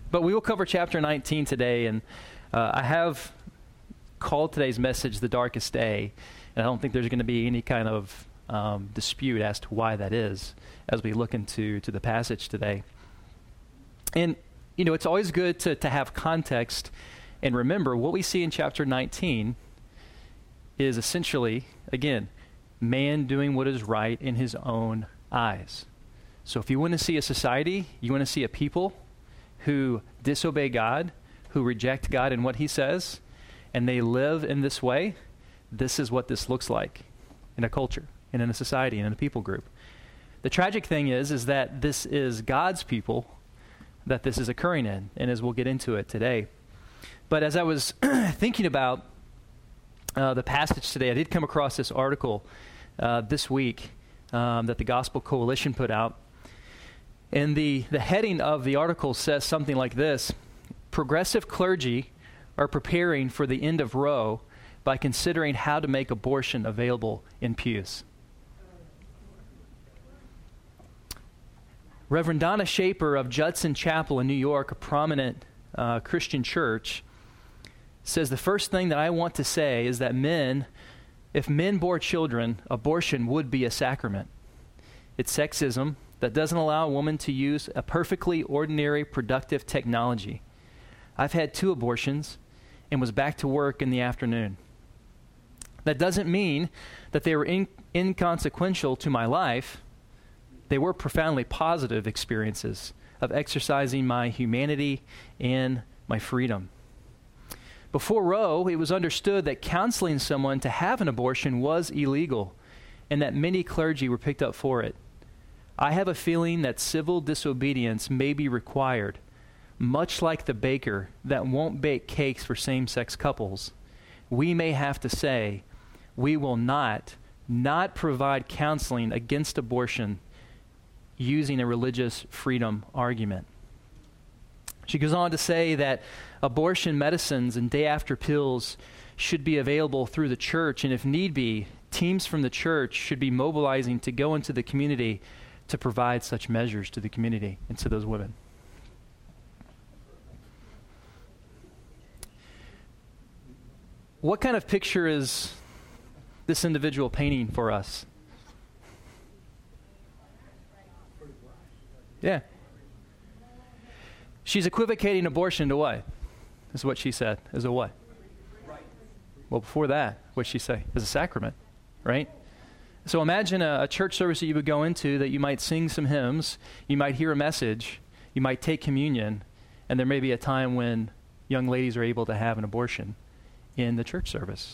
But we will cover chapter 19 today, and I have called today's message the darkest day, and I don't think there's going to be any kind of dispute as to why that is as we look into the passage today. And, you know, it's always good to have context and remember what we see in chapter 19 is essentially, again, man doing what is right in his own eyes. So if you want to see a society, you want to see a people who disobey God, who reject God and what he says, and they live in this way, this is what this looks like in a culture and in a society and in a people group. The tragic thing is that this is God's people that this is occurring in, and as we'll get into it today. But as I was thinking about the passage today, I did come across this article this week that the Gospel Coalition put out. And the heading of the article says something like this: progressive clergy are preparing for the end of Roe by considering how to make abortion available in pews. Reverend Donna Shaper of Judson Chapel in New York, a prominent Christian church, says the first thing that I want to say is that if men bore children, abortion would be a sacrament. It's sexism that doesn't allow a woman to use a perfectly ordinary, productive technology. I've had 2 abortions and was back to work in the afternoon. That doesn't mean that they were inconsequential to my life. They were profoundly positive experiences of exercising my humanity and my freedom. Before Roe, it was understood that counseling someone to have an abortion was illegal and that many clergy were picked up for it. I have a feeling that civil disobedience may be required, much like the baker that won't bake cakes for same-sex couples. We may have to say, we will not provide counseling against abortion using a religious freedom argument. She goes on to say that abortion medicines and day-after pills should be available through the church, and if need be, teams from the church should be mobilizing to go into the community to provide such measures to the community and to those women. What kind of picture is this individual painting for us? Yeah. She's equivocating abortion to what? This is what she said. As a what? Well, before that, what'd she say? As a sacrament, right? So imagine a church service that you would go into that you might sing some hymns, you might hear a message, you might take communion, and there may be a time when young ladies are able to have an abortion in the church service.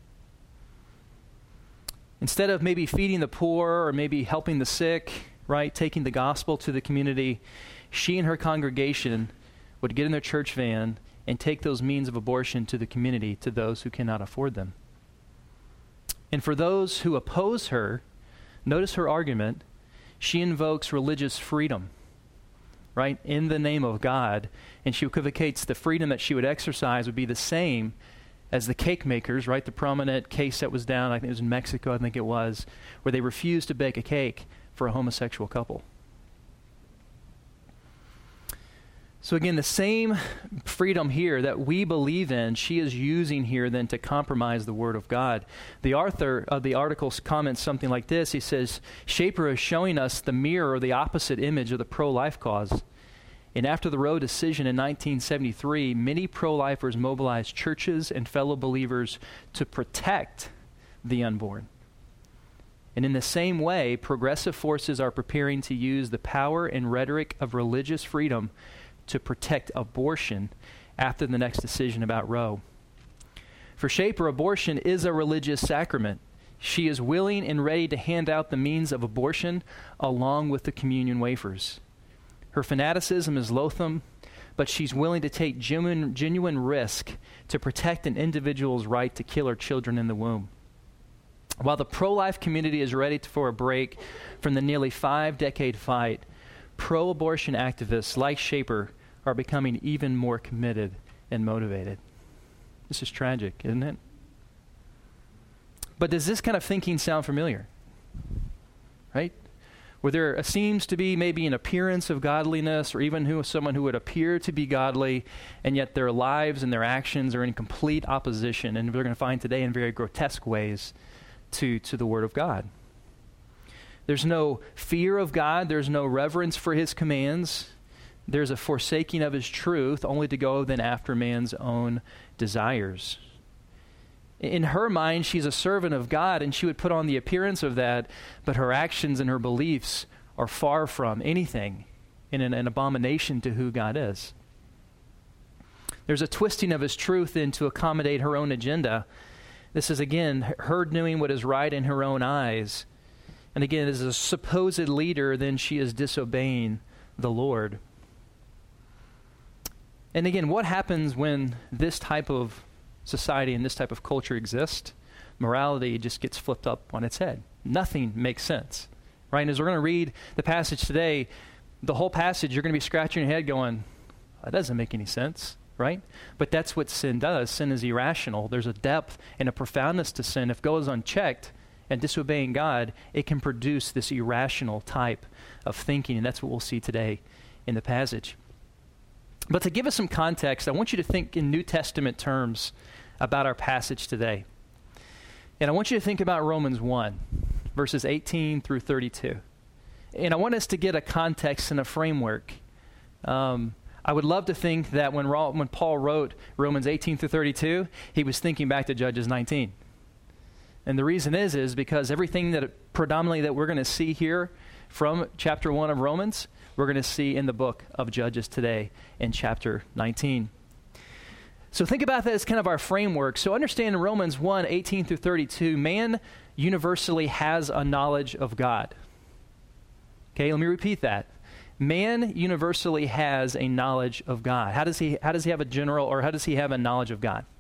Instead of maybe feeding the poor or maybe helping the sick, right, taking the gospel to the community, she and her congregation would get in their church van and take those means of abortion to the community, to those who cannot afford them. And for those who oppose her, notice her argument, she invokes religious freedom, right, in the name of God, and she equivocates the freedom that she would exercise would be the same as the cake makers, right, the prominent case that was down, I think it was in Mexico, I think it was, where they refused to bake a cake for a homosexual couple. So again, the same freedom here that we believe in, she is using here then to compromise the Word of God. The author of the article comments something like this. He says, Shaper is showing us the mirror or the opposite image of the pro-life cause. And after the Roe decision in 1973, many pro-lifers mobilized churches and fellow believers to protect the unborn. And in the same way, progressive forces are preparing to use the power and rhetoric of religious freedom to protect abortion after the next decision about Roe. For Shaper, abortion is a religious sacrament. She is willing and ready to hand out the means of abortion along with the communion wafers. Her fanaticism is loathsome, but she's willing to take genuine risk to protect an individual's right to kill her children in the womb. While the pro-life community is ready for a break from the nearly 5-decade fight, pro-abortion activists like Shaper are becoming even more committed and motivated. This is tragic, isn't it? But does this kind of thinking sound familiar? Right? where there seems to be maybe an appearance of godliness, or even someone who would appear to be godly, and yet their lives and their actions are in complete opposition, and we're going to find today in very grotesque ways to the Word of God. There's no fear of God. There's no reverence for His commands. There's a forsaking of His truth, only to go then after man's own desires. In her mind, she's a servant of God, and she would put on the appearance of that, but her actions and her beliefs are far from anything in an abomination to who God is. There's a twisting of His truth in to accommodate her own agenda. This is, again, her doing what is right in her own eyes. And again, as a supposed leader, then she is disobeying the Lord. And again, what happens when this type of society and this type of culture exists? Morality just gets flipped up on its head. Nothing makes sense, right? And as we're going to read the passage today, the whole passage, you're going to be scratching your head going, that doesn't make any sense, right? But that's what sin does. Sin is irrational. There's a depth and a profoundness to sin. If it goes unchecked and disobeying God, it can produce this irrational type of thinking, and that's what we'll see today in the passage. But to give us some context, I want you to think in New Testament terms about our passage today. And I want you to think about Romans 1, verses 18 through 32. And I want us to get a context and a framework. I would love to think that when Paul wrote Romans 18 through 32, he was thinking back to Judges 19. And the reason is because everything that predominantly that we're going to see here from chapter 1 of Romans, we're going to see in the book of Judges today in chapter 19. So think about that as kind of our framework. So understand in Romans 1, 18 through 32, man universally has a knowledge of God. Okay, let me repeat that. Man universally has a knowledge of God. How does he have a general, or how does he have a knowledge of God?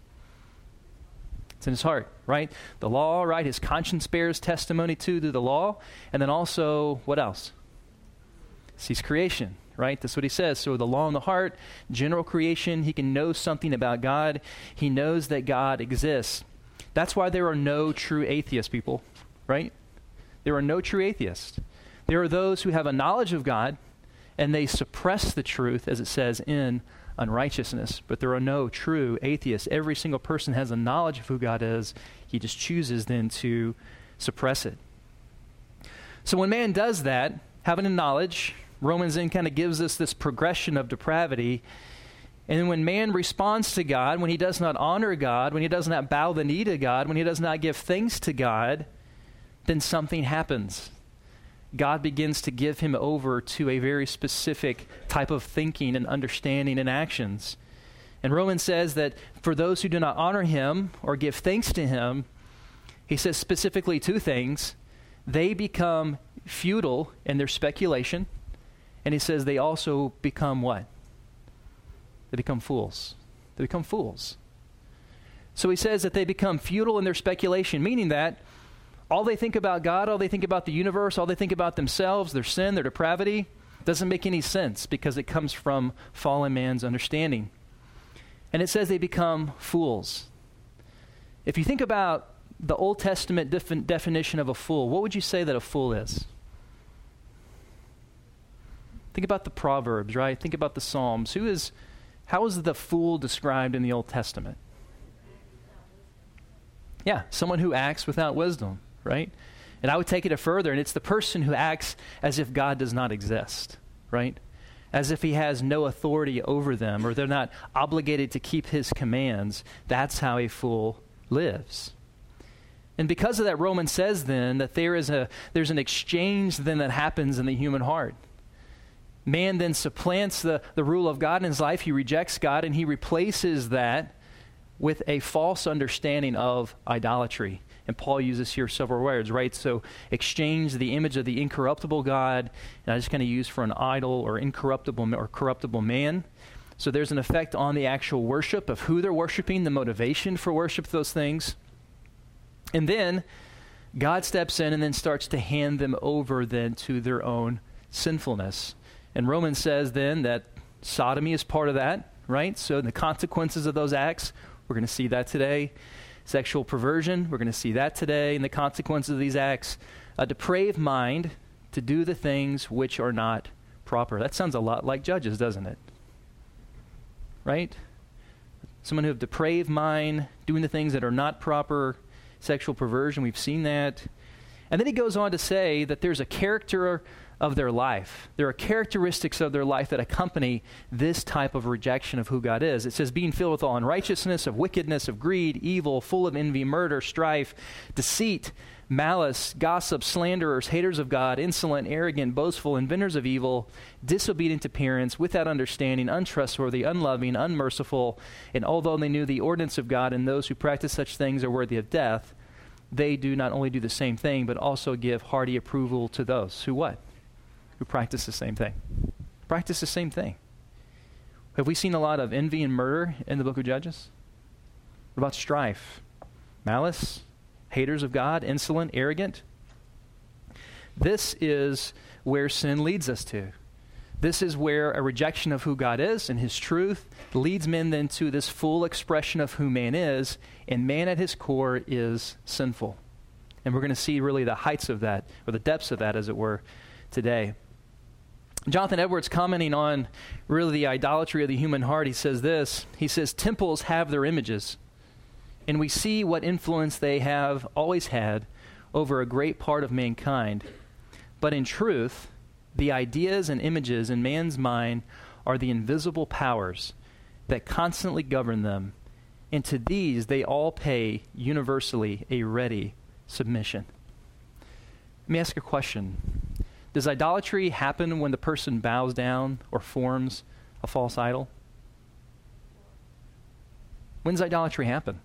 It's in his heart, right? The law, right? His conscience bears testimony to the law. And then also, what else? Sees creation, right? That's what he says. So the law in the heart, general creation, he can know something about God. He knows that God exists. That's why there are no true atheists, people, right? There are no true atheists. There are those who have a knowledge of God, and they suppress the truth, as it says, in unrighteousness. But there are no true atheists. Every single person has a knowledge of who God is. He just chooses then to suppress it. So when man does that, having a knowledge, Romans then kind of gives us this progression of depravity. And then when man responds to God, when he does not honor God, when he does not bow the knee to God, when he does not give thanks to God, then something happens. God begins to give him over to a very specific type of thinking and understanding and actions. And Romans says that for those who do not honor him or give thanks to him, he says specifically two things. They become futile in their speculation, and he says they also become what? They become fools. They become fools. So he says that they become futile in their speculation, meaning that all they think about God, all they think about the universe, all they think about themselves, their sin, their depravity, doesn't make any sense because it comes from fallen man's understanding. And it says they become fools. If you think about the Old Testament definition of a fool, what would you say that a fool is? Think about the Proverbs, right? Think about the Psalms. How is the fool described in the Old Testament? Yeah, someone who acts without wisdom, right? And I would take it further, and it's the person who acts as if God does not exist, right? As if he has no authority over them, or they're not obligated to keep his commands. That's how a fool lives. And because of that, Romans says then that there's an exchange then that happens in the human heart. Man then supplants the rule of God in his life. He rejects God, and he replaces that with a false understanding of idolatry. And Paul uses here several words, right? So exchange the image of the incorruptible God, and I just kind of use for an idol or incorruptible or corruptible man. So there's an effect on the actual worship of who they're worshiping, the motivation for worship, those things. And then God steps in and then starts to hand them over then to their own sinfulness. And Romans says then that sodomy is part of that, right? So the consequences of those acts, we're going to see that today. Sexual perversion, we're going to see that today, and the consequences of these acts. A depraved mind, to do the things which are not proper. That sounds a lot like Judges, doesn't it? Right? Someone who have depraved mind, doing the things that are not proper, sexual perversion, we've seen that. And then he goes on to say that there's a character of their life. There are characteristics of their life that accompany this type of rejection of who God is. It says, being filled with all unrighteousness, of wickedness, of greed, evil, full of envy, murder, strife, deceit, malice, gossip, slanderers, haters of God, insolent, arrogant, boastful, inventors of evil, disobedient to parents, without understanding, untrustworthy, unloving, unmerciful. And although they knew the ordinance of God and those who practice such things are worthy of death, they do not only do the same thing, but also give hearty approval to those who what? Who practice the same thing. Practice the same thing. Have we seen a lot of envy and murder in the book of Judges? What about strife? Malice? Haters of God? Insolent? Arrogant? This is where sin leads us to. This is where a rejection of who God is and his truth leads men then to this full expression of who man is, and man at his core is sinful. And we're going to see really the heights of that, or the depths of that, as it were, today. Jonathan Edwards, commenting on really the idolatry of the human heart, he says this. He says, temples have their images, and we see what influence they have always had over a great part of mankind. But in truth, the ideas and images in man's mind are the invisible powers that constantly govern them, and to these they all pay universally a ready submission. Let me ask a question. Does idolatry happen when the person bows down or forms a false idol? When does idolatry happen?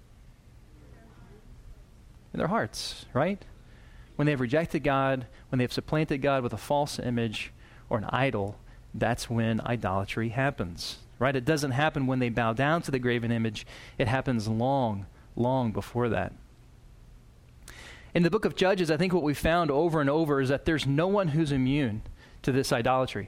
In their hearts, right? When they've rejected God, when they've supplanted God with a false image or an idol, that's when idolatry happens, right? It doesn't happen when they bow down to the graven image. It happens long, long before that. In the book of Judges, I think what we found over and over is that there's no one who's immune to this idolatry.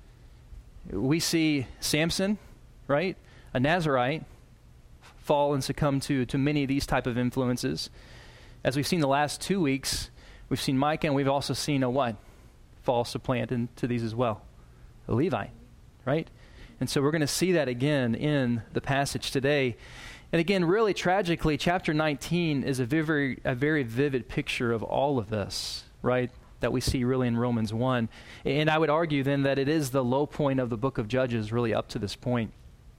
We see Samson, right? A Nazirite, fall and succumb to many of these type of influences. As we've seen the last 2 weeks, we've seen Micah, and we've also seen a what? Fall supplant into these as well. A Levite, right? And so we're going to see that again in the passage today. And again, really tragically, chapter 19 is a very vivid picture of all of this, right, that we see really in Romans 1. And I would argue then that it is the low point of the book of Judges really up to this point.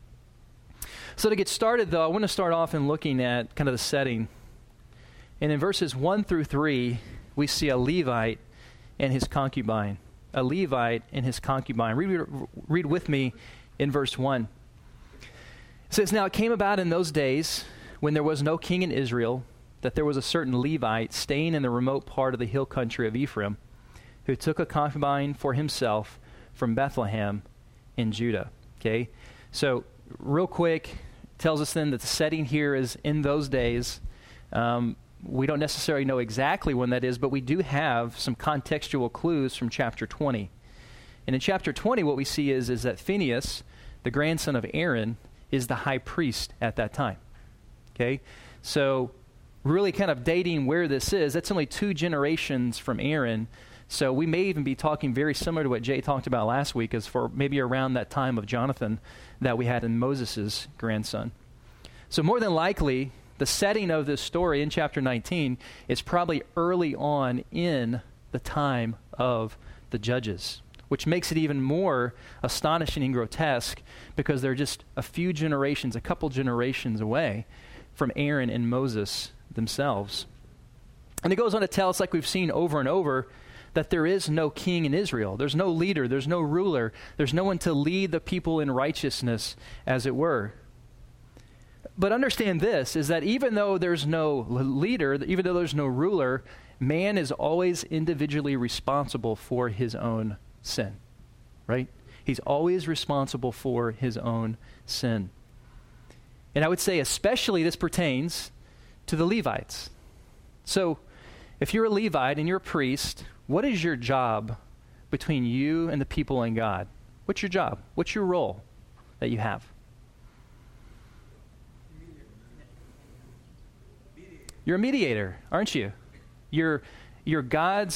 So to get started, though, I want to start off in looking at kind of the setting. And in verses 1 through 3, we see a Levite and his concubine. A Levite and his concubine. Read with me in verse 1. It says, now it came about in those days when there was no king in Israel that there was a certain Levite staying in the remote part of the hill country of Ephraim who took a concubine for himself from Bethlehem in Judah. Okay, so real quick, tells us then that the setting here is in those days. We don't necessarily know exactly when that is, but we do have some contextual clues from chapter 20. And in chapter 20, what we see is that Phinehas, the grandson of Aaron, is the high priest at that time. Okay? So really kind of dating where this is, that's only 2 generations from Aaron. So we may even be talking very similar to what Jay talked about last week, as for maybe around that time of Jonathan that we had in Moses' grandson. So more than likely, the setting of this story in chapter 19 is probably early on in the time of the Judges, which makes it even more astonishing and grotesque because they're just a couple generations away from Aaron and Moses themselves. And it goes on to tell us, like we've seen over and over, that there is no king in Israel. There's no leader. There's no ruler. There's no one to lead the people in righteousness, as it were. But understand this, is that even though there's no leader, even though there's no ruler, man is always individually responsible for his own sin, right? He's always responsible for his own sin. And I would say especially this pertains to the Levites. So if you're a Levite and you're a priest, what is your job between you and the people and God? What's your job? What's your role that you have? You're a mediator, aren't you? You're God's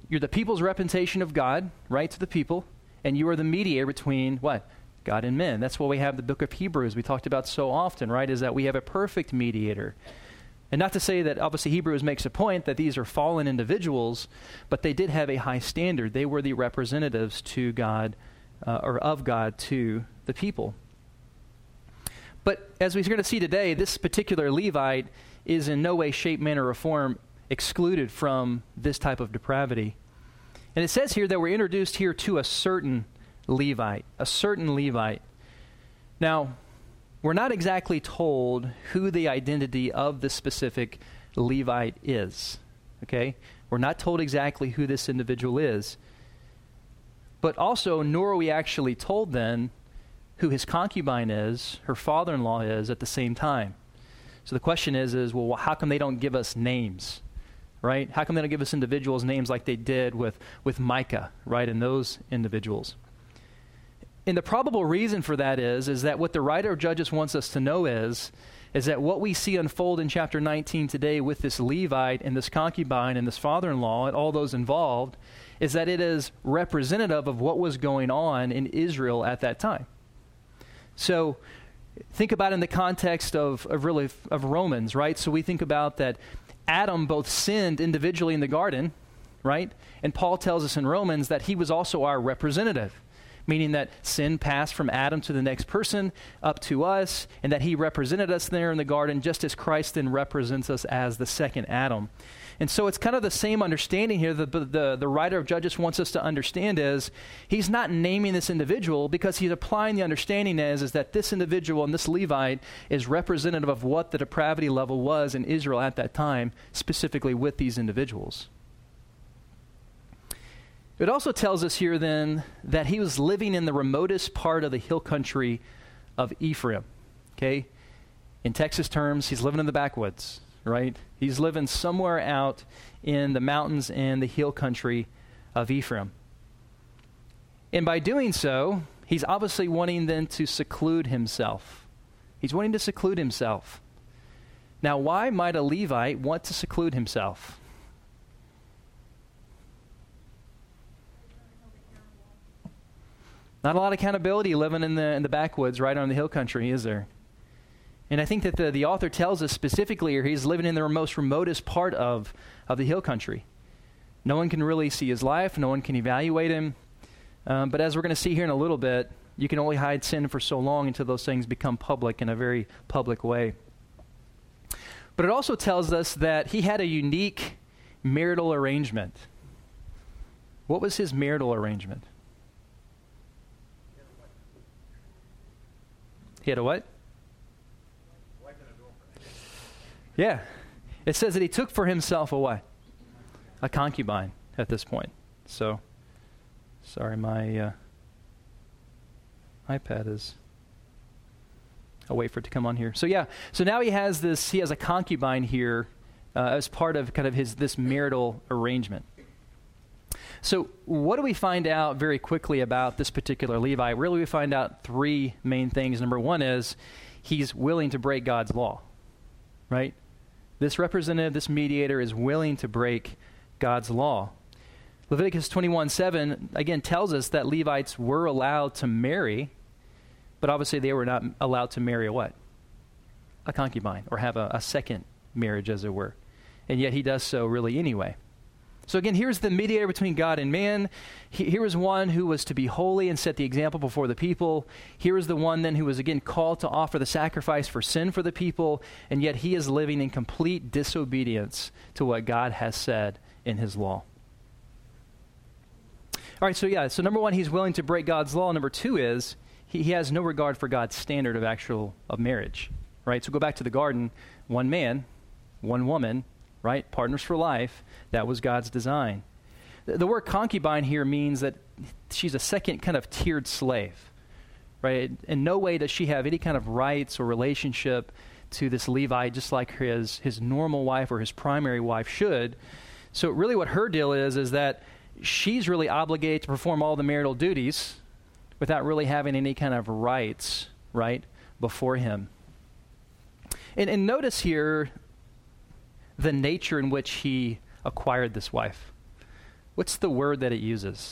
You're the people's representation of God, right, to the people, and you are the mediator between what? God and men. That's what we have the book of Hebrews we talked about so often, right, is that we have a perfect mediator. And not to say that, obviously, Hebrews makes a point that these are fallen individuals, but they did have a high standard. They were the representatives to God, or of God to the people. But as we're going to see today, this particular Levite is in no way, shape, manner, or form excluded from this type of depravity. And it says here that we're introduced here to a certain Levite, a certain Levite. Now, we're not exactly told who the identity of the specific Levite is, okay? We're not told exactly who this individual is. But also, nor are we actually told then who his concubine is, her father-in-law is, at the same time. So the question is, well, how come they don't give us names, right? How come they don't give us individuals names like they did with Micah, right, and those individuals? And the probable reason for that is that what the writer of Judges wants us to know is that what we see unfold in chapter 19 today with this Levite and this concubine and this father-in-law and all those involved is that it is representative of what was going on in Israel at that time. So think about it in the context of Romans, right? So we think about that Adam both sinned individually in the garden, right? And Paul tells us in Romans that he was also our representative, meaning that sin passed from Adam to the next person up to us, and that he represented us there in the garden just as Christ then represents us as the second Adam. And so it's kind of the same understanding here that the writer of Judges wants us to understand is he's not naming this individual because he's applying the understanding is that this individual and this Levite is representative of what the depravity level was in Israel at that time, specifically with these individuals. It also tells us here then that he was living in the remotest part of the hill country of Ephraim, okay? In Texas terms, he's living in the backwoods, right? He's living somewhere out in the mountains and the hill country of Ephraim. And by doing so, he's obviously wanting then to seclude himself. He's wanting to seclude himself. Now, why might a Levite want to seclude himself? Not a lot of accountability living in the backwoods right on the hill country, is there? And I think that the author tells us specifically here he's living in the most remotest part of the hill country. No one can really see his life. No one can evaluate him. But as we're going to see here in a little bit, you can only hide sin for so long until those things become public in a very public way. But it also tells us that he had a unique marital arrangement. What was his marital arrangement? He had a what? Yeah. It says that he took for himself a what? A concubine at this point. So, sorry, my iPad is... I'll wait for it to come on here. So yeah, so now he has a concubine here as part of kind of this marital arrangement. So what do we find out very quickly about this particular Levite? Really, we find out three main things. Number one is he's willing to break God's law, right? This representative, this mediator is willing to break God's law. Leviticus 21:7, again, tells us that Levites were allowed to marry, but obviously they were not allowed to marry a what? A concubine, or have a second marriage, as it were. And yet he does so really anyway. So again, here's the mediator between God and man. Here is one who was to be holy and set the example before the people. Here is the one then who was again called to offer the sacrifice for sin for the people, and yet he is living in complete disobedience to what God has said in his law. All right, so number one, he's willing to break God's law. Number two is he has no regard for God's standard of marriage, right? So go back to the garden, one man, one woman, right? Partners for life. That was God's design. The word concubine here means that she's a second kind of tiered slave, right? In no way does she have any kind of rights or relationship to this Levite, just like his normal wife or his primary wife should. So really what her deal is that she's really obligated to perform all the marital duties without really having any kind of rights, right, before him. And notice here the nature in which he acquired this wife. What's the word that it uses?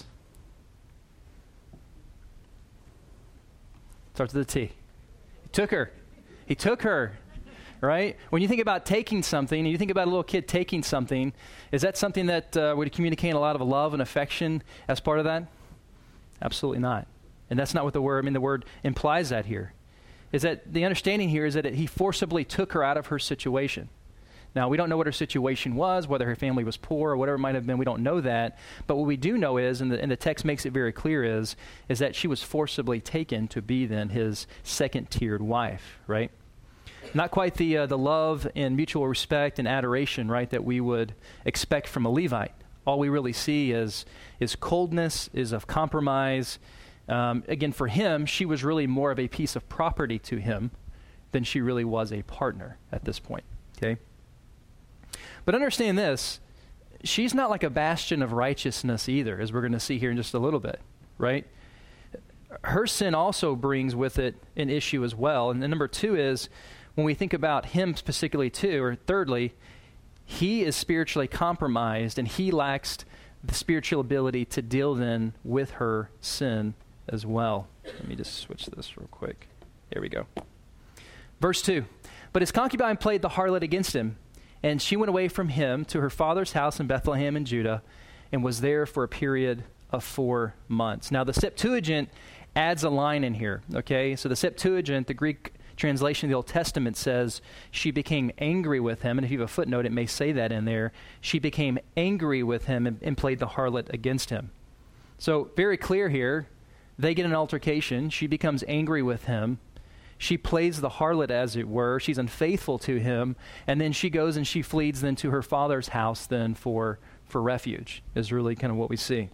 Starts with a T. He took her. He took her, right? When you think about taking something, and you think about a little kid taking something, is that something that would communicate a lot of love and affection as part of that? Absolutely not. And that's not what the word implies that here. Is that the understanding here is that he forcibly took her out of her situation. Now, we don't know what her situation was, whether her family was poor or whatever it might have been. We don't know that. But what we do know is, and the text makes it very clear, is that she was forcibly taken to be then his second-tiered wife, right? Not quite the love and mutual respect and adoration, right, that we would expect from a Levite. All we really see is coldness, is of compromise. Again, for him, she was really more of a piece of property to him than she really was a partner at this point, okay? But understand this, she's not like a bastion of righteousness either, as we're going to see here in just a little bit, right? Her sin also brings with it an issue as well. And then number two is, when we think about him particularly too, or thirdly, he is spiritually compromised and he lacks the spiritual ability to deal then with her sin as well. Let me just switch this real quick. There we go. Verse 2, but his concubine played the harlot against him, and she went away from him to her father's house in Bethlehem in Judah and was there for a period of 4 months. Now, the Septuagint adds a line in here, okay? So the Septuagint, the Greek translation of the Old Testament, says she became angry with him. And if you have a footnote, it may say that in there. She became angry with him and played the harlot against him. So very clear here. They get an altercation. She becomes angry with him. She plays the harlot, as it were. She's unfaithful to him. And then she goes and she flees then to her father's house then for refuge, is really kind of what we see.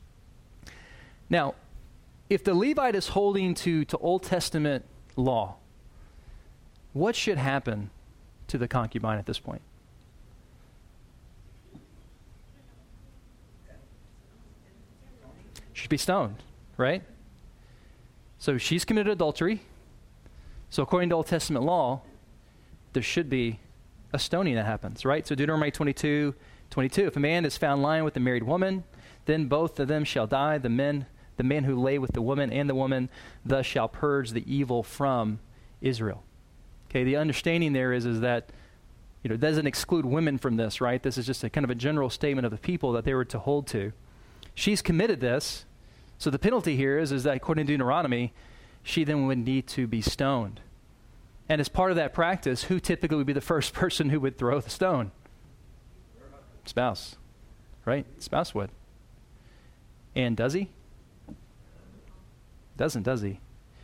Now, if the Levite is holding to Old Testament law, what should happen to the concubine at this point? She should be stoned, right? So she's committed adultery. So according to Old Testament law, there should be a stoning that happens, right? So Deuteronomy 22, if a man is found lying with a married woman, then both of them shall die, the man who lay with the woman and the woman, thus shall purge the evil from Israel. Okay, the understanding there is that, it doesn't exclude women from this, right? This is just a kind of a general statement of the people that they were to hold to. She's committed this, so the penalty here is that according to Deuteronomy, she then would need to be stoned. And as part of that practice, who typically would be the first person who would throw the stone? Spouse, right? Spouse would. And does he? Doesn't, does he?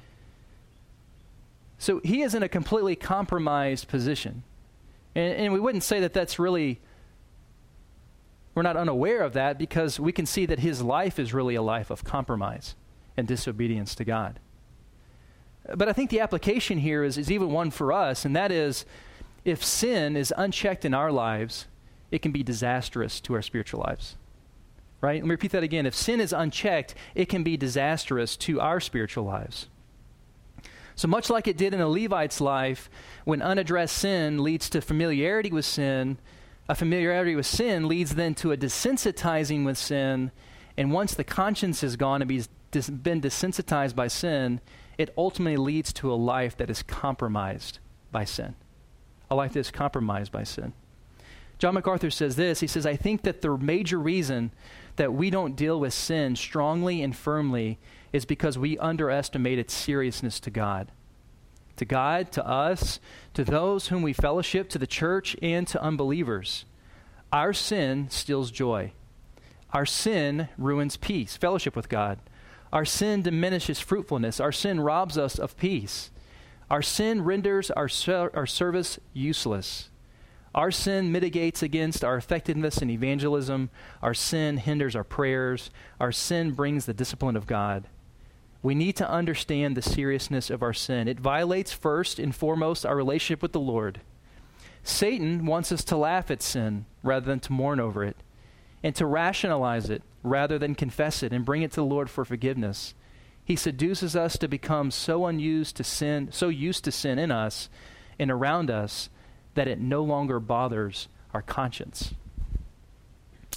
So he is in a completely compromised position. And we wouldn't say that that's really, we're not unaware of that, because we can see that his life is really a life of compromise and disobedience to God. But I think the application here is even one for us, and that is, if sin is unchecked in our lives, it can be disastrous to our spiritual lives. Right? Let me repeat that again. If sin is unchecked, it can be disastrous to our spiritual lives. So much like it did in a Levite's life, when unaddressed sin leads to familiarity with sin, a familiarity with sin leads then to a desensitizing with sin, and once the conscience is gone and been desensitized by sin, it ultimately leads to a life that is compromised by sin. A life that is compromised by sin. John MacArthur says this, he says, I think that the major reason that we don't deal with sin strongly and firmly is because we underestimate its seriousness to God. To God, to us, to those whom we fellowship, to the church, and to unbelievers. Our sin steals joy. Our sin ruins peace, fellowship with God. Our sin diminishes fruitfulness. Our sin robs us of peace. Our sin renders our service useless. Our sin mitigates against our effectiveness in evangelism. Our sin hinders our prayers. Our sin brings the discipline of God. We need to understand the seriousness of our sin. It violates first and foremost our relationship with the Lord. Satan wants us to laugh at sin rather than to mourn over it, and to rationalize it rather than confess it and bring it to the Lord for forgiveness. He seduces us to become so used to sin in us and around us that it no longer bothers our conscience.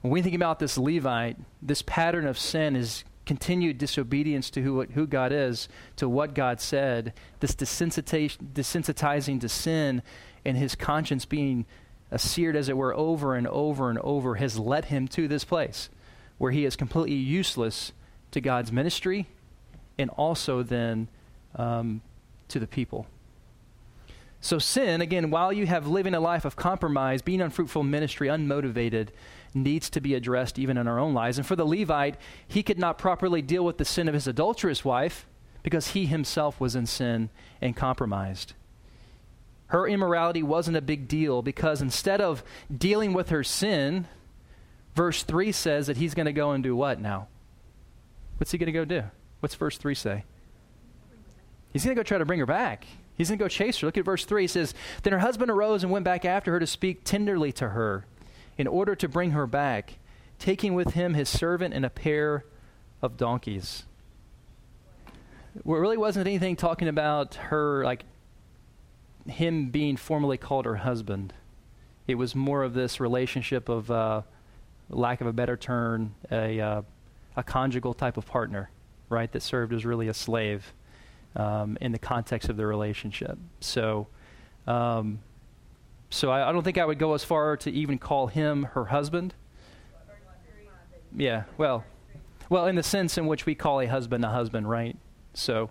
When we think about this Levite, this pattern of sin is continued disobedience to who God is, to what God said, this desensitizing to sin, and his conscience being seared, as it were, over and over and over, has led him to this place where he is completely useless to God's ministry and also then to the people. So sin, again, while you have living a life of compromise, being unfruitful ministry, unmotivated, needs to be addressed even in our own lives. And for the Levite, he could not properly deal with the sin of his adulterous wife because he himself was in sin and compromised. Her immorality wasn't a big deal because instead of dealing with her sin, verse 3 says that he's going to go and do what now? What's he going to go do? What's verse 3 say? He's going to go try to bring her back. He's going to go chase her. Look at verse 3. He says, "Then her husband arose and went back after her to speak tenderly to her in order to bring her back, taking with him his servant and a pair of donkeys." Well, it really wasn't anything talking about her, like him being formally called her husband. It was more of this relationship of, lack of a better term, a conjugal type of partner, right, that served as really a slave in the context of the relationship. So I don't think I would go as far to even call him her husband. Yeah, well, in the sense in which we call a husband, right? So,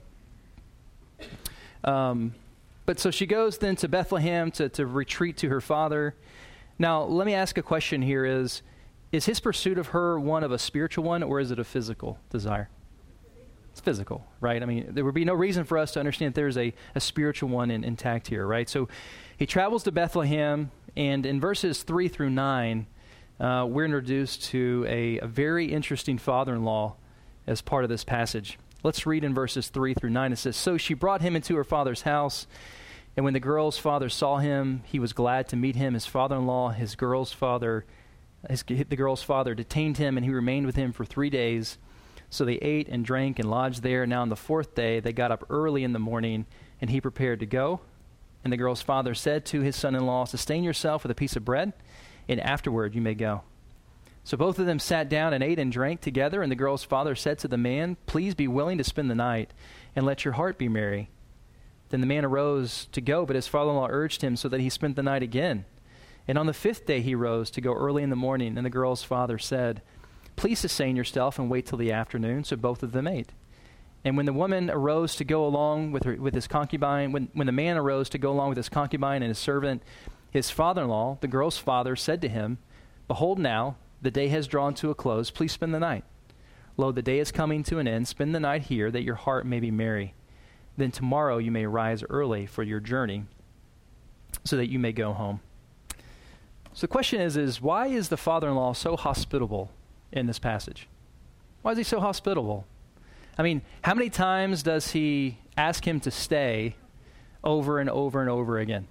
but so she goes then to Bethlehem to retreat to her father. Now, let me ask a question here: is his pursuit of her one of a spiritual one, or is it a physical desire? It's physical, right? I mean, there would be no reason for us to understand that there's a spiritual one intact here, right? So he travels to Bethlehem, and in verses 3 through 9, we're introduced to a very interesting father-in-law as part of this passage. Let's read in verses 3 through 9. It says, "So she brought him into her father's house, and when the girl's father saw him, he was glad to meet him. His father-in-law, the girl's father detained him, and he remained with him for 3 days. So they ate and drank and lodged there. Now on the 4th day, they got up early in the morning, and he prepared to go. And the girl's father said to his son-in-law, 'Sustain yourself with a piece of bread, and afterward you may go.' So both of them sat down and ate and drank together, and the girl's father said to the man, 'Please be willing to spend the night, and let your heart be merry.' Then the man arose to go, but his father-in-law urged him so that he spent the night again. And on the 5th day he rose to go early in the morning, and the girl's father said, 'Please sustain yourself and wait till the afternoon.' So both of them ate. And when the woman arose to go along with his concubine, when the man arose to go along with his concubine and his servant, his father-in-law, the girl's father, said to him, 'Behold now, the day has drawn to a close. Please spend the night. Lo, the day is coming to an end. Spend the night here, that your heart may be merry. Then tomorrow you may rise early for your journey, so that you may go home.'" So the question is why is the father-in-law so hospitable in this passage? Why is he so hospitable? I mean, how many times does he ask him to stay over and over and over again?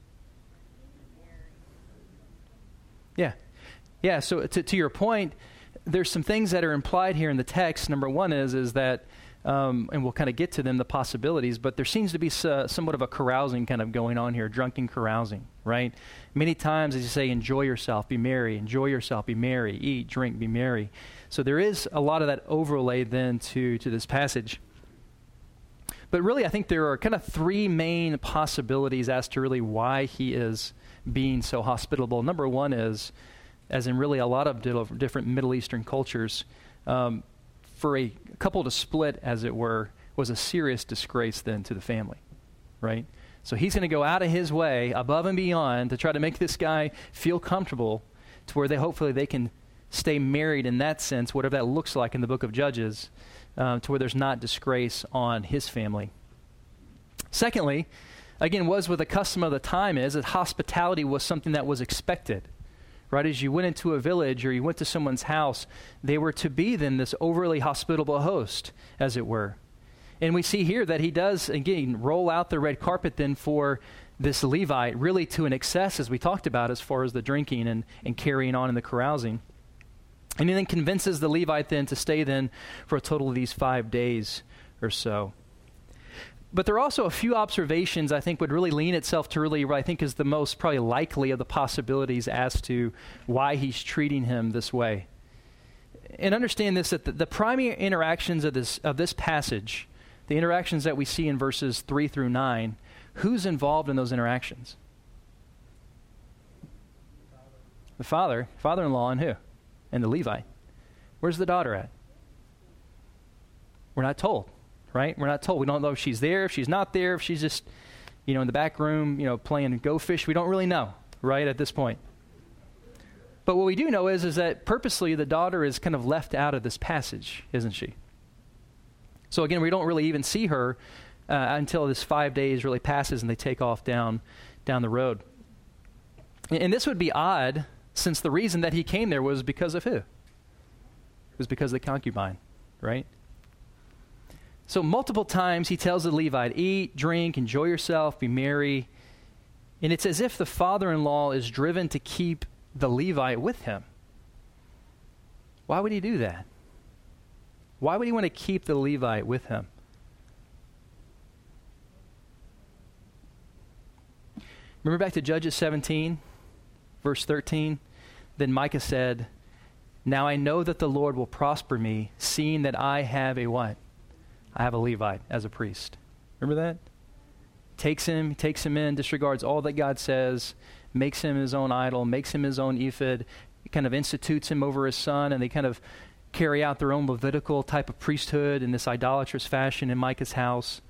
Yeah, so to your point, there's some things that are implied here in the text. Number one is that, and we'll kind of get to them, the possibilities, but there seems to be somewhat of a carousing kind of going on here, drunken carousing, right? Many times, as you say, enjoy yourself, be merry, enjoy yourself, be merry, eat, drink, be merry. So there is a lot of that overlay then to this passage. But really, I think there are kind of 3 main possibilities as to really why he is being so hospitable. Number one is, as in really a lot of different Middle Eastern cultures, for a couple to split, as it were, was a serious disgrace then to the family, right? So he's going to go out of his way, above and beyond, to try to make this guy feel comfortable to where hopefully they can stay married in that sense, whatever that looks like in the book of Judges, to where there's not disgrace on his family. Secondly, again, was what the custom of the time is that hospitality was something that was expected. Right, as you went into a village or you went to someone's house, they were to be then this overly hospitable host, as it were. And we see here that he does, again, roll out the red carpet then for this Levite, really to an excess, as we talked about, as far as the drinking and carrying on in the carousing. And he then convinces the Levite then to stay then for a total of these 5 days or so. But there are also a few observations I think would really lean itself to really what I think is the most probably likely of the possibilities as to why he's treating him this way. And understand this, that the primary interactions of this passage, the interactions that we see in verses 3 through 9, who's involved in those interactions? The father-in-law, and who? And the Levite. Where's the daughter at? We're not told, right? We're not told. We don't know if she's there, if she's not there, if she's just, in the back room, playing Go Fish. We don't really know, right, at this point. But what we do know is that purposely the daughter is kind of left out of this passage, isn't she? So again, we don't really even see her until this 5 days really passes and they take off down the road. And this would be odd, since the reason that he came there was because of who? It was because of the concubine, right? So multiple times he tells the Levite, eat, drink, enjoy yourself, be merry. And it's as if the father-in-law is driven to keep the Levite with him. Why would he do that? Why would he want to keep the Levite with him? Remember back to Judges 17, verse 13? Then Micah said, now I know that the Lord will prosper me, seeing that I have a what? I have a Levite as a priest. Remember that? Takes him in, disregards all that God says, makes him his own idol, makes him his own ephod, kind of institutes him over his son, and they kind of carry out their own Levitical type of priesthood in this idolatrous fashion in Micah's house.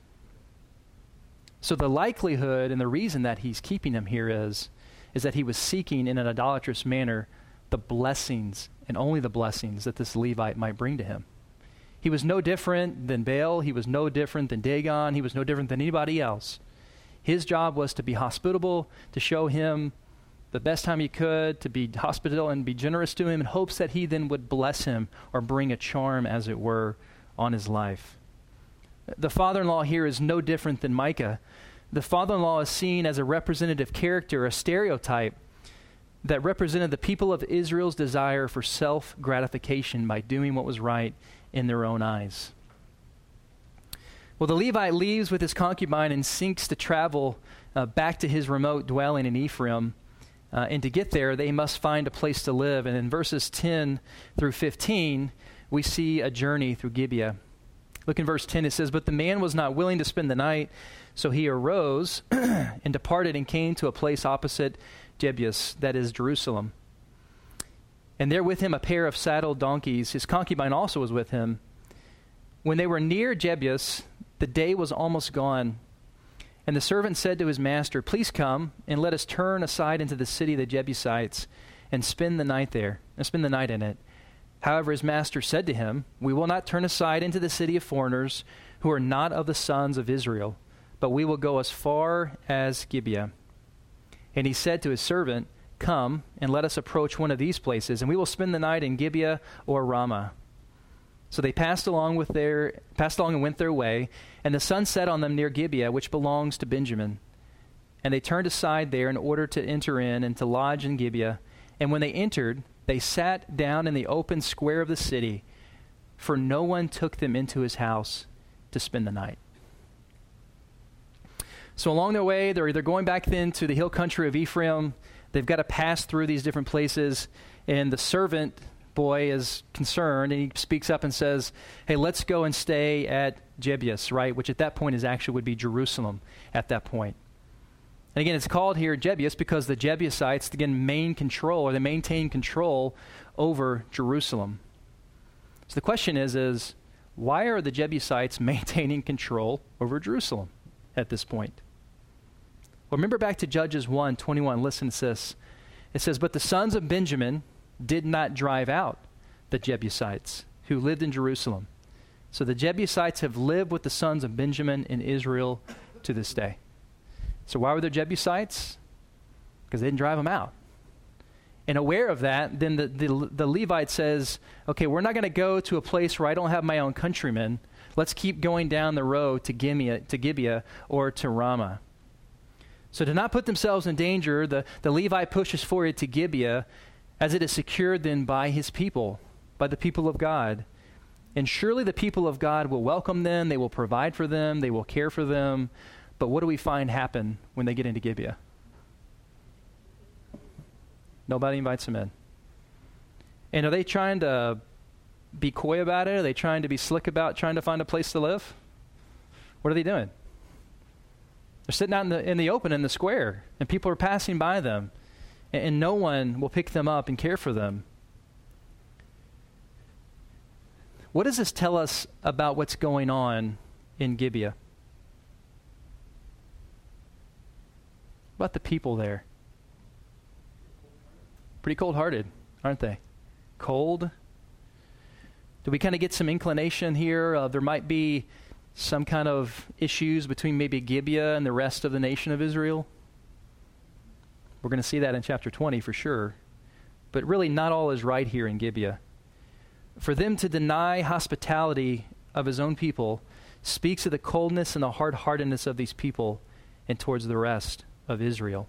So the likelihood and the reason that he's keeping him here is that he was seeking in an idolatrous manner the blessings, and only the blessings, that this Levite might bring to him. He was no different than Baal. He was no different than Dagon. He was no different than anybody else. His job was to be hospitable, to show him the best time he could, to be hospitable and be generous to him in hopes that he then would bless him or bring a charm, as it were, on his life. The father-in-law here is no different than Micah. The father-in-law is seen as a representative character, a stereotype that represented the people of Israel's desire for self-gratification by doing what was right in their own eyes. Well, the Levite leaves with his concubine and seeks to travel back to his remote dwelling in Ephraim. And to get there, they must find a place to live. And in verses 10 through 15, we see a journey through Gibeah. Look in verse 10, it says, but the man was not willing to spend the night, so he arose and departed and came to a place opposite Jebus, that is Jerusalem. And there with him a pair of saddled donkeys. His concubine also was with him. When they were near Jebus, the day was almost gone. And the servant said to his master, please come and let us turn aside into the city of the Jebusites and spend the night in it. However, his master said to him, we will not turn aside into the city of foreigners who are not of the sons of Israel, but we will go as far as Gibeah. And he said to his servant, come and let us approach one of these places, and we will spend the night in Gibeah or Ramah. So they passed along and went their way, and the sun set on them near Gibeah, which belongs to Benjamin. And they turned aside there in order to enter in and to lodge in Gibeah. And when they entered, they sat down in the open square of the city, for no one took them into his house to spend the night. So along their way, they're either going back then to the hill country of Ephraim. They've got to pass through these different places, and the servant boy is concerned, and he speaks up and says, hey, let's go and stay at Jebus, right, which at that point would be Jerusalem at that point. And again, it's called here Jebus because the Jebusites, again, maintain control over Jerusalem. So the question is why are the Jebusites maintaining control over Jerusalem at this point? Well, remember back to Judges 1:21. Listen to this. It says, but the sons of Benjamin did not drive out the Jebusites who lived in Jerusalem. So the Jebusites have lived with the sons of Benjamin in Israel to this day. So why were there Jebusites? Because they didn't drive them out. And aware of that, then the Levite says, okay, we're not going to go to a place where I don't have my own countrymen. Let's keep going down the road to Gibeah or to Ramah. So to not put themselves in danger, the Levite pushes forward to Gibeah, as it is secured then by his people, by the people of God. And surely the people of God will welcome them, they will provide for them, they will care for them. But what do we find happen when they get into Gibeah? Nobody invites them in. And are they trying to be coy about it? Are they trying to be slick about trying to find a place to live? What are they doing? They're sitting out in the open, in the square, and people are passing by them, and no one will pick them up and care for them. What does this tell us about what's going on in Gibeah? About the people there? Pretty cold-hearted, aren't they? Cold. Do we kind of get some inclination here? There might be some kind of issues between maybe Gibeah and the rest of the nation of Israel. We're going to see that in chapter 20 for sure. But really, not all is right here in Gibeah. For them to deny hospitality of his own people speaks of the coldness and the hard-heartedness of these people and towards the rest of Israel.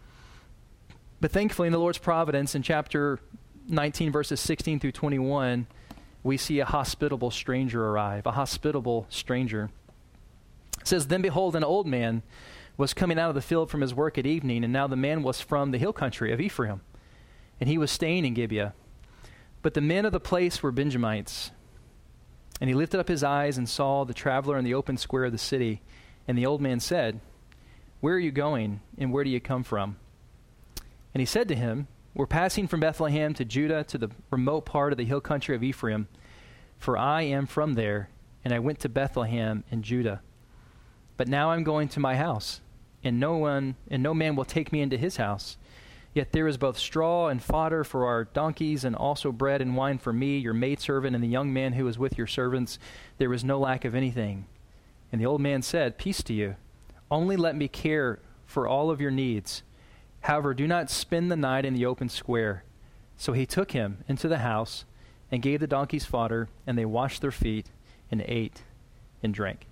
But thankfully, in the Lord's providence, in chapter 19, verses 16 through 21, we see a hospitable stranger arrive, a hospitable stranger. It says, "Then behold, an old man was coming out of the field from his work at evening, and now the man was from the hill country of Ephraim, and he was staying in Gibeah. But the men of the place were Benjamites. And he lifted up his eyes and saw the traveler in the open square of the city. And the old man said, 'Where are you going, and where do you come from?' And he said to him, 'We're passing from Bethlehem to Judah to the remote part of the hill country of Ephraim. For I am from there, and I went to Bethlehem in Judah. But now I'm going to my house, and no man will take me into his house. Yet there is both straw and fodder for our donkeys, and also bread and wine for me, your maidservant, and the young man who is with your servants. There is no lack of anything.' And the old man said, 'Peace to you. Only let me care for all of your needs. However, do not spend the night in the open square.' So he took him into the house and gave the donkeys fodder, and they washed their feet and ate and drank."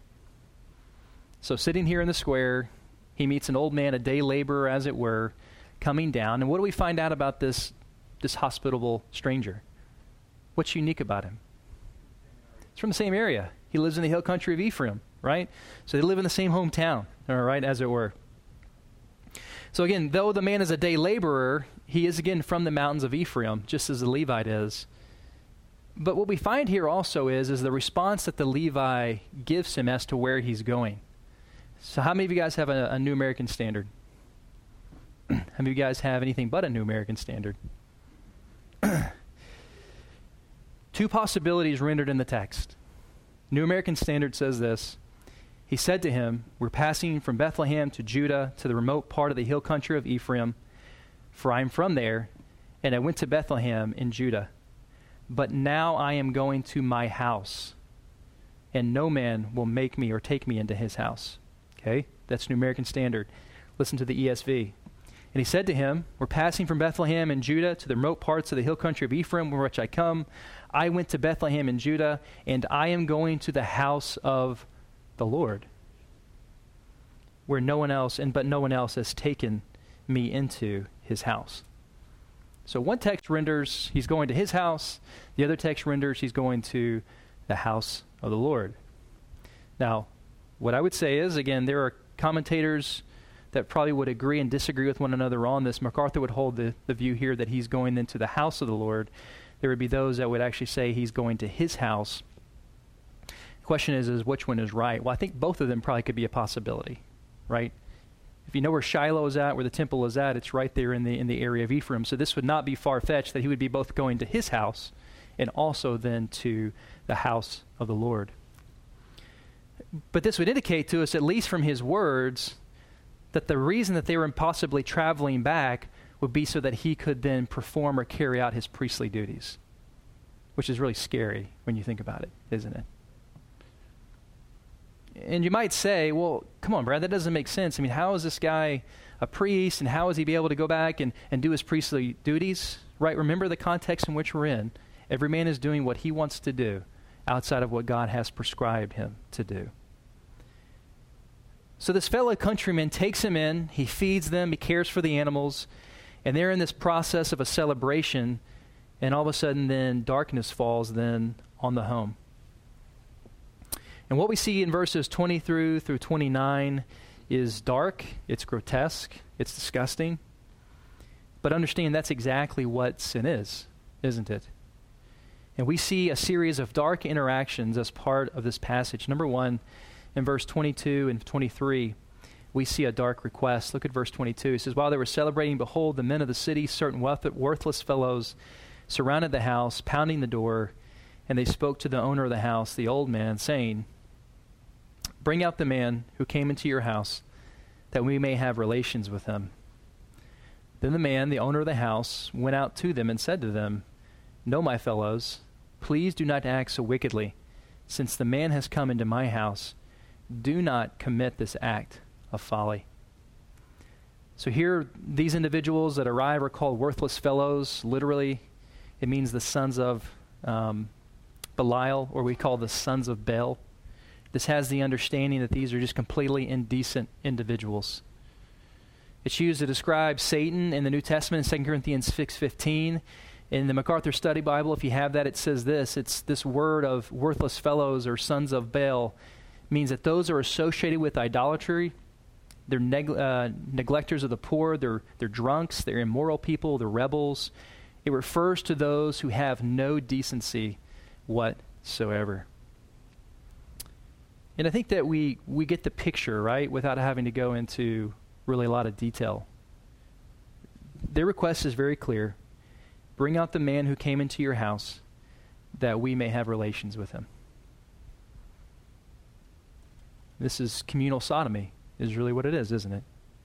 So sitting here in the square, he meets an old man, a day laborer, as it were, coming down. And what do we find out about this hospitable stranger? What's unique about him? He's from the same area. He lives in the hill country of Ephraim, right? So they live in the same hometown, all right, as it were. So again, though the man is a day laborer, he is again from the mountains of Ephraim, just as the Levite is. But what we find here also is the response that the Levi gives him as to where he's going. So how many of you guys have a New American Standard? How many of you guys have anything but a New American Standard? Two possibilities rendered in the text. New American Standard says this: "He said to him, 'We're passing from Bethlehem to Judah to the remote part of the hill country of Ephraim, for I am from there, and I went to Bethlehem in Judah. But now I am going to my house, and no man will make me or take me into his house.'" Okay, that's New American Standard. Listen to the ESV. "And he said to him, 'We're passing from Bethlehem in Judah to the remote parts of the hill country of Ephraim, from which I come. I went to Bethlehem in Judah, and I am going to the house of the Lord, where no one else has taken me into his house.'" So one text renders he's going to his house. The other text renders he's going to the house of the Lord. Now, what I would say is, again, there are commentators that probably would agree and disagree with one another on this. MacArthur would hold the view here that he's going into the house of the Lord. There would be those that would actually say he's going to his house. The question is which one is right? Well, I think both of them probably could be a possibility, right? If you know where Shiloh is at, where the temple is at, it's right there in the area of Ephraim. So this would not be far-fetched that he would be both going to his house and also then to the house of the Lord. But this would indicate to us, at least from his words, that the reason that they were possibly traveling back would be so that he could then perform or carry out his priestly duties, which is really scary when you think about it, isn't it? And you might say, well, come on, Brad, that doesn't make sense. I mean, how is this guy a priest, and how is he be able to go back and do his priestly duties? Right? Remember the context in which we're in. Every man is doing what he wants to do outside of what God has prescribed him to do. So this fellow countryman takes him in, he feeds them, he cares for the animals, and they're in this process of a celebration, and all of a sudden then darkness falls then on the home. And what we see in verses 20 through 29 is dark, it's grotesque, it's disgusting. But understand that's exactly what sin is, isn't it? And we see a series of dark interactions as part of this passage. Number one, in verse 22 and 23, we see a dark request. Look at verse 22. It says, while they were celebrating, behold, the men of the city, certain worthless fellows, surrounded the house, pounding the door, and they spoke to the owner of the house, the old man, saying, bring out the man who came into your house, that we may have relations with him. Then the man, the owner of the house, went out to them and said to them, no, my fellows, please do not act so wickedly. Since the man has come into my house, do not commit this act of folly. So here, these individuals that arrive are called worthless fellows. Literally, it means the sons of Belial, or we call the sons of Baal. This has the understanding that these are just completely indecent individuals. It's used to describe Satan in the New Testament in 2 Corinthians 6:15. In the MacArthur Study Bible, if you have that, it says this. It's this word of worthless fellows or sons of Baal means that those are associated with idolatry. They're neglectors of the poor. They're drunks. They're immoral people. They're rebels. It refers to those who have no decency whatsoever. And I think that we get the picture, right, without having to go into really a lot of detail. Their request is very clear. Bring out the man who came into your house, that we may have relations with him. This is communal sodomy, is really what it is, isn't it?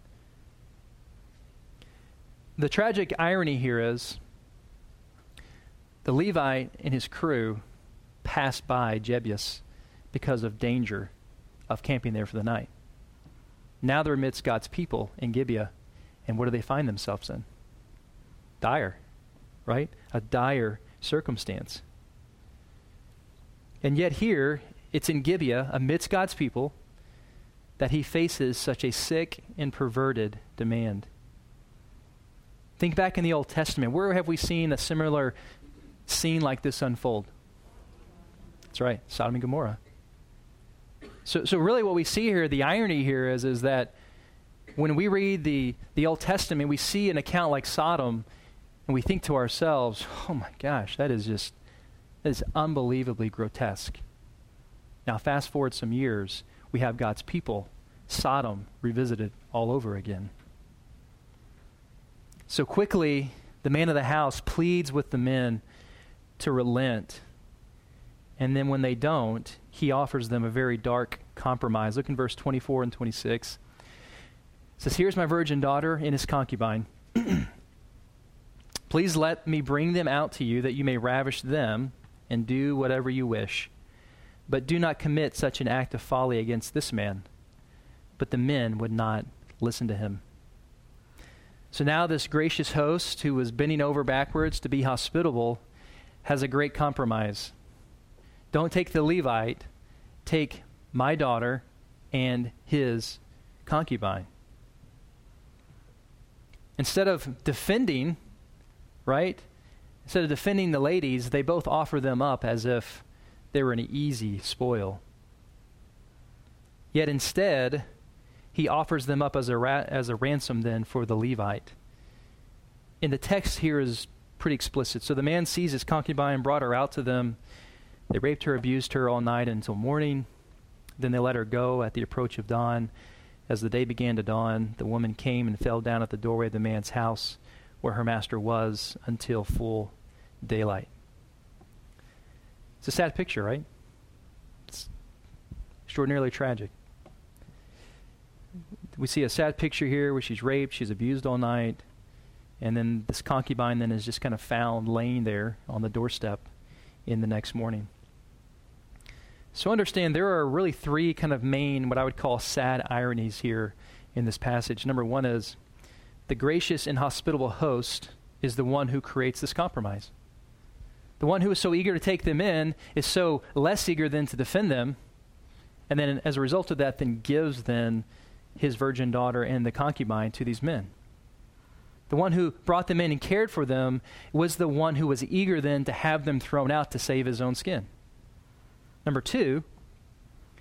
The tragic irony here is the Levite and his crew passed by Jebusi because of danger of camping there for the night. Now they're amidst God's people in Gibeah, and what do they find themselves in? Dire, right? A dire circumstance. And yet here, it's in Gibeah, amidst God's people, that he faces such a sick and perverted demand. Think back in the Old Testament. Where have we seen a similar scene like this unfold? That's right, Sodom and Gomorrah. So really what we see here, the irony here is that when we read the Old Testament, we see an account like Sodom, and we think to ourselves, oh my gosh, that is unbelievably grotesque. Now fast forward some years, we have God's people, Sodom, revisited all over again. So quickly, the man of the house pleads with the men to relent. And then when they don't, he offers them a very dark compromise. Look in verse 24 and 26. It says, here's my virgin daughter and his concubine. Please let me bring them out to you that you may ravish them and do whatever you wish. But do not commit such an act of folly against this man. But the men would not listen to him. So now this gracious host who was bending over backwards to be hospitable has a great compromise. Don't take the Levite, take my daughter and his concubine. Instead of defending, right? Instead of defending the ladies, they both offer them up as if they were an easy spoil. Yet instead, he offers them up as a ransom then for the Levite. And the text here is pretty explicit. So the man seized his concubine, brought her out to them. They raped her, abused her all night until morning. Then they let her go at the approach of dawn. As the day began to dawn, the woman came and fell down at the doorway of the man's house where her master was until full daylight. It's a sad picture, right? It's extraordinarily tragic. We see a sad picture here where she's raped, she's abused all night, and then this concubine then is just kind of found laying there on the doorstep in the next morning. So understand there are really three kind of main, what I would call sad ironies here in this passage. Number one is the gracious and hospitable host is the one who creates this compromise. The one who is so eager to take them in is so less eager than to defend them, and then as a result of that then gives then his virgin daughter and the concubine to these men. The one who brought them in and cared for them was the one who was eager then to have them thrown out to save his own skin. Number two,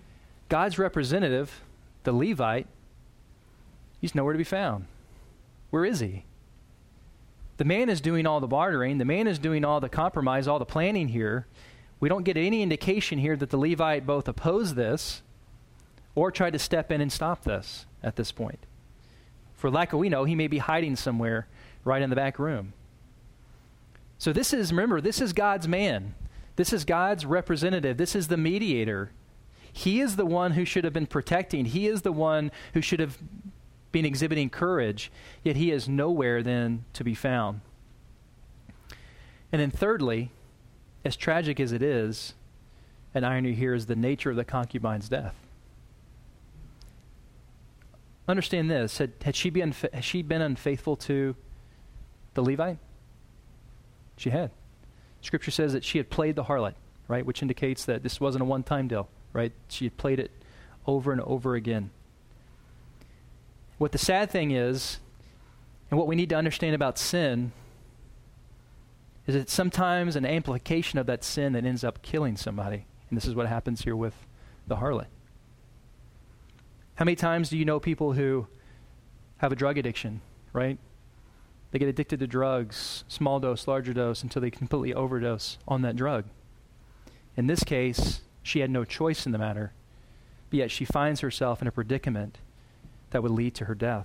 God's representative, the Levite, he's nowhere to be found. Where is he? The man is doing all the bartering. The man is doing all the compromise, all the planning here. We don't get any indication here that the Levite both opposed this or tried to step in and stop this at this point. For lack of we know, he may be hiding somewhere right in the back room. So remember, this is God's man. This is God's representative. This is the mediator. He is the one who should have been protecting. He is the one who should have been exhibiting courage, yet he is nowhere then to be found. And then thirdly, as tragic as it is, an irony here is the nature of the concubine's death. Understand this. Had she been unfaithful to the Levite? She had. Scripture says that she had played the harlot, right? Which indicates that this wasn't a one-time deal, right? She had played it over and over again. What the sad thing is, and what we need to understand about sin, is that sometimes an amplification of that sin that ends up killing somebody. And this is what happens here with the harlot. How many times do you know people who have a drug addiction, right? They get addicted to drugs, small dose, larger dose, until they completely overdose on that drug. In this case, she had no choice in the matter, but yet she finds herself in a predicament that would lead to her death.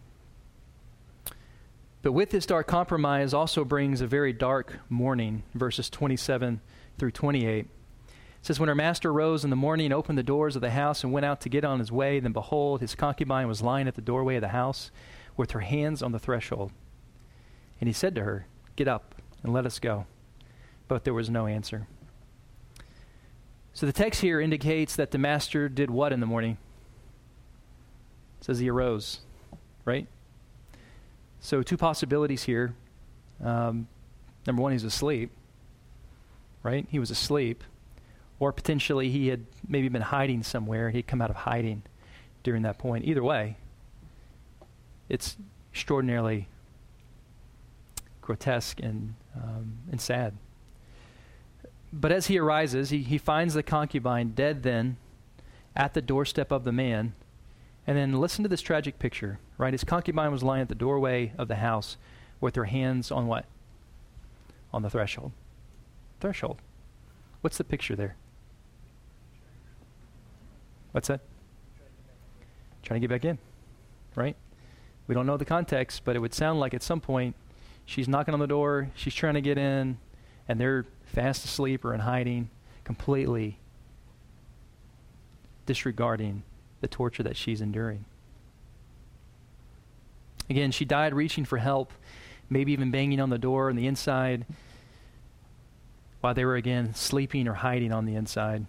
But with this dark compromise also brings a very dark morning, verses 27 through 28. It says, when her master rose in the morning and opened the doors of the house and went out to get on his way, then behold, his concubine was lying at the doorway of the house with her hands on the threshold. And he said to her, get up and let us go. But there was no answer. So the text here indicates that the master did what in the morning? It says he arose, right? So two possibilities here. Number one, he's asleep, right? He was asleep. Or potentially he had maybe been hiding somewhere. He'd come out of hiding during that point. Either way, it's extraordinarily grotesque and sad. But as he arises, he finds the concubine dead then at the doorstep of the man. And then listen to this tragic picture, right? His concubine was lying at the doorway of the house with her hands on what? On the threshold. Threshold. What's the picture there? What's that? Trying to get back in, right? We don't know the context, but it would sound like at some point she's knocking on the door, she's trying to get in, and they're fast asleep or in hiding, completely disregarding the torture that she's enduring. Again, she died reaching for help, maybe even banging on the door on the inside, while they were again sleeping or hiding on the inside.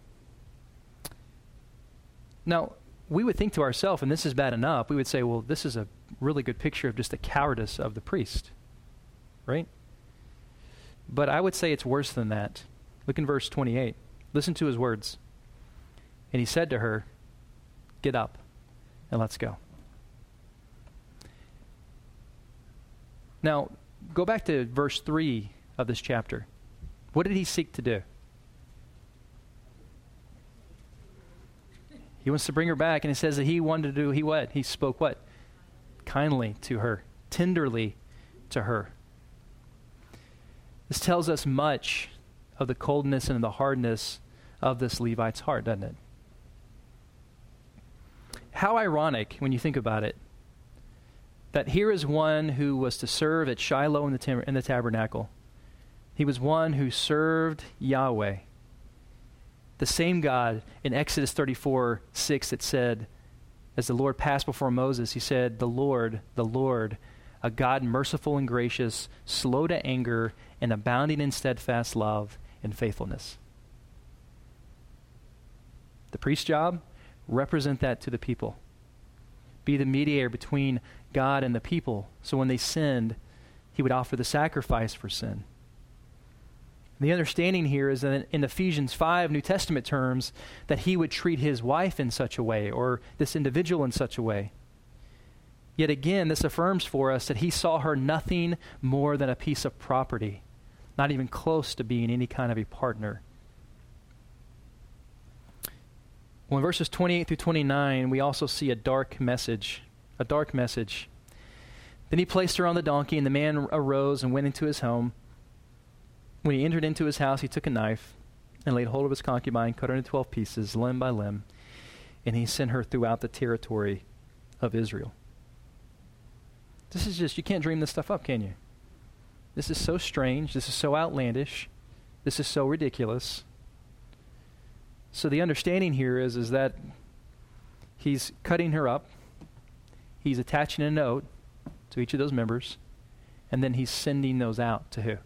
Now, we would think to ourselves, and this is bad enough, we would say, well, this is a really good picture of just the cowardice of the priest, right? But I would say it's worse than that. Look in verse 28. Listen to his words. And he said to her, get up and let's go. Now, go back to verse 3 of this chapter. What did he seek to do? He wants to bring her back, and it says that he wanted to do, he spoke what? Kindly to her, tenderly to her. This tells us much of the coldness and the hardness of this Levite's heart, doesn't it? How ironic, when you think about it, that here is one who was to serve at Shiloh in the tabernacle. He was one who served Yahweh. The same God in Exodus 34:6 that said, as the Lord passed before Moses, he said, the Lord, a God merciful and gracious, slow to anger, and abounding in steadfast love and faithfulness. The priest's job, represent that to the people. Be the mediator between God and the people. So when they sinned, he would offer the sacrifice for sin. The understanding here is that in Ephesians 5, New Testament terms, that he would treat his wife in such a way, or this individual in such a way. Yet again, this affirms for us that he saw her nothing more than a piece of property, not even close to being any kind of a partner. Well, in verses 28 through 29, we also see a dark message. A dark message. Then he placed her on the donkey, and the man arose and went into his home. When he entered into his house, he took a knife and laid hold of his concubine, cut her into 12 pieces, limb by limb, and he sent her throughout the territory of Israel. This is just, you can't dream this stuff up, can you? This is so strange. This is so outlandish. This is so ridiculous. So the understanding here is that he's cutting her up. He's attaching a note to each of those members, and then he's sending those out to who?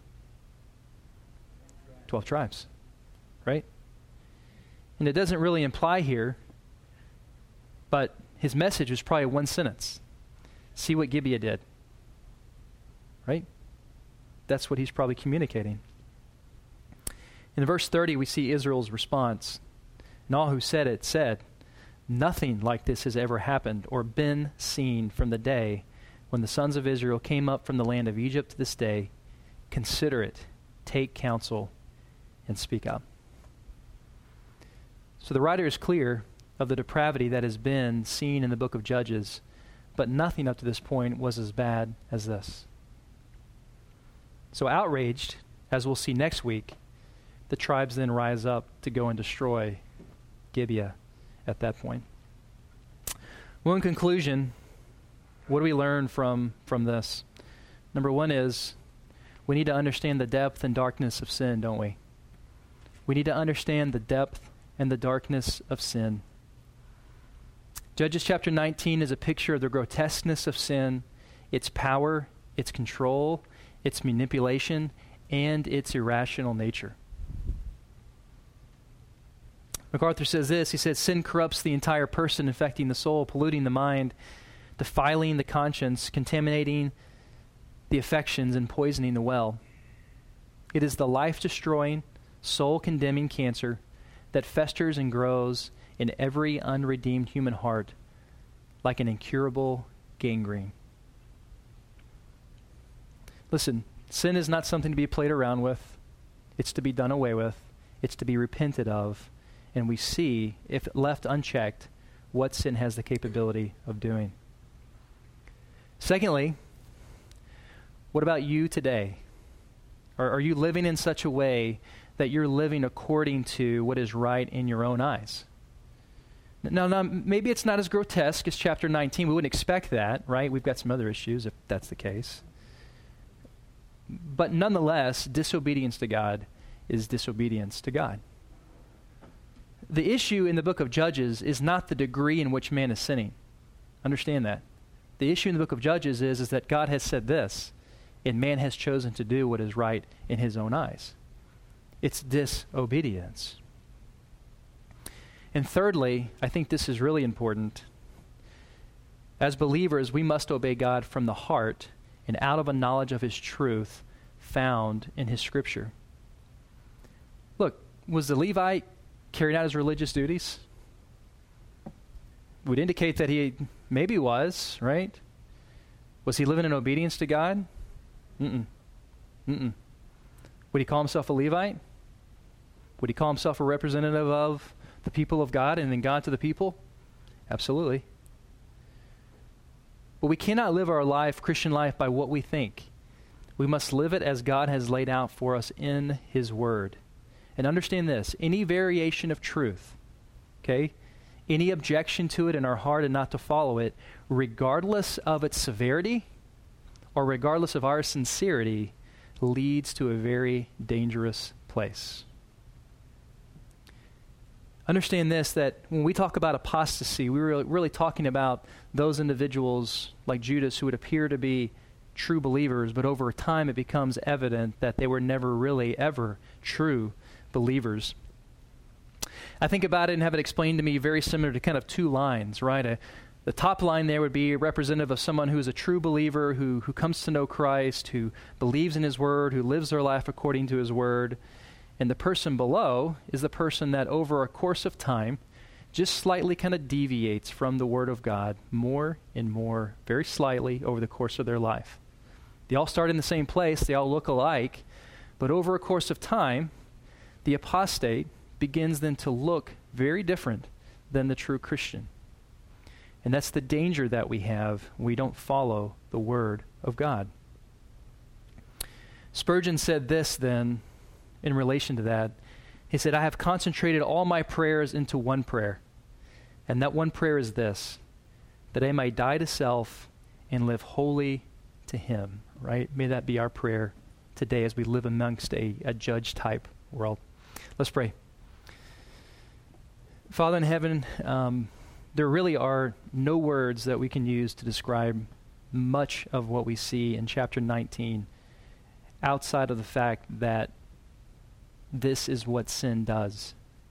12 tribes, right? And it doesn't really imply here, but his message was probably one sentence. See what Gibeah did, right? That's what he's probably communicating. In verse 30, we see Israel's response. And all who said it said, nothing like this has ever happened or been seen from the day when the sons of Israel came up from the land of Egypt to this day. Consider it, take counsel, and speak up. So the writer is clear of the depravity that has been seen in the book of Judges, but nothing up to this point was as bad as this. So outraged, as we'll see next week, the tribes then rise up to go and destroy Gibeah at that point. Well, in conclusion, what do we learn from this? Number one is we need to understand the depth and darkness of sin, don't we? We need to understand the depth and the darkness of sin. Judges chapter 19 is a picture of the grotesqueness of sin, its power, its control, its manipulation, and its irrational nature. MacArthur says this, he says, sin corrupts the entire person, infecting the soul, polluting the mind, defiling the conscience, contaminating the affections, and poisoning the well. It is the life-destroying, soul-condemning cancer that festers and grows in every unredeemed human heart like an incurable gangrene. Listen, sin is not something to be played around with. It's to be done away with. It's to be repented of. And we see, if left unchecked, what sin has the capability of doing. Secondly, what about you today? Are you living in such a way that you're living according to what is right in your own eyes? Now, maybe it's not as grotesque as chapter 19. We wouldn't expect that, right? We've got some other issues if that's the case. But nonetheless, disobedience to God is disobedience to God. The issue in the book of Judges is not the degree in which man is sinning. Understand that. The issue in the book of Judges is that God has said this, and man has chosen to do what is right in his own eyes. It's disobedience. And thirdly, I think this is really important. As believers, we must obey God from the heart and out of a knowledge of his truth found in his scripture. Look, was the Levite carrying out his religious duties? Would indicate that he maybe was, right? Was he living in obedience to God? Would he call himself a Levite? Would he call himself a representative of the people of God and then God to the people? Absolutely. But we cannot live our life, Christian life, by what we think. We must live it as God has laid out for us in his word. And understand this, any variation of truth, okay, any objection to it in our heart and not to follow it, regardless of its severity or regardless of our sincerity, leads to a very dangerous place. Understand this, that when we talk about apostasy, we're really talking about those individuals like Judas who would appear to be true believers, but over time it becomes evident that they were never really ever true believers. I think about it and have it explained to me very similar to kind of two lines, right? The top line there would be representative of someone who is a true believer, who comes to know Christ, who believes in his word, who lives their life according to his word. And the person below is the person that over a course of time just slightly kind of deviates from the word of God more and more, very slightly over the course of their life. They all start in the same place, they all look alike, but over a course of time, the apostate begins then to look very different than the true Christian. And that's the danger that we have when we don't follow the Word of God. Spurgeon said this then in relation to that. He said, I have concentrated all my prayers into one prayer. And that one prayer is this, that I may die to self and live wholly to Him, right? May that be our prayer today as we live amongst a judge-type world. Let's pray. Father in heaven, there really are no words that we can use to describe much of what we see in chapter 19 outside of the fact that this is what sin does.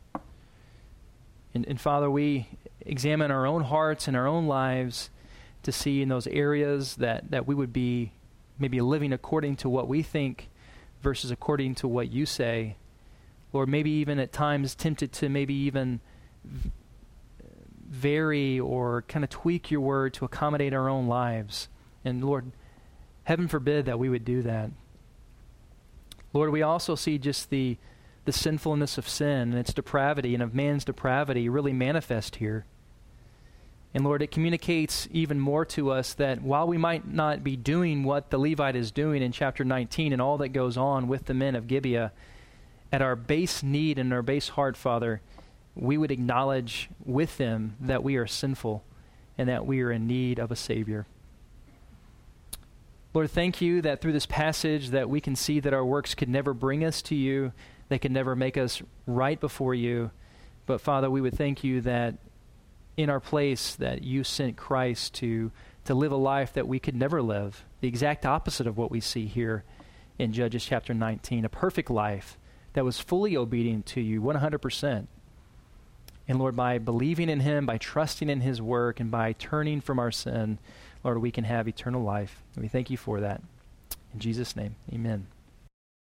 And Father, we examine our own hearts and our own lives to see in those areas that we would be maybe living according to what we think versus according to what you say. Lord, maybe even at times tempted to maybe even vary or kind of tweak your word to accommodate our own lives. And Lord, heaven forbid that we would do that. Lord, we also see just the sinfulness of sin and its depravity and of man's depravity really manifest here. And Lord, it communicates even more to us that while we might not be doing what the Levite is doing in chapter 19 and all that goes on with the men of Gibeah, at our base need and our base heart, Father, we would acknowledge with them that we are sinful and that we are in need of a Savior. Lord, thank you that through this passage that we can see that our works could never bring us to you. They could never make us right before you. But Father, we would thank you that in our place that you sent Christ to live a life that we could never live. The exact opposite of what we see here in Judges chapter 19. A perfect life that was fully obedient to you 100%. And Lord, by believing in him, by trusting in his work, and by turning from our sin, Lord, we can have eternal life. And we thank you for that. In Jesus' name, amen.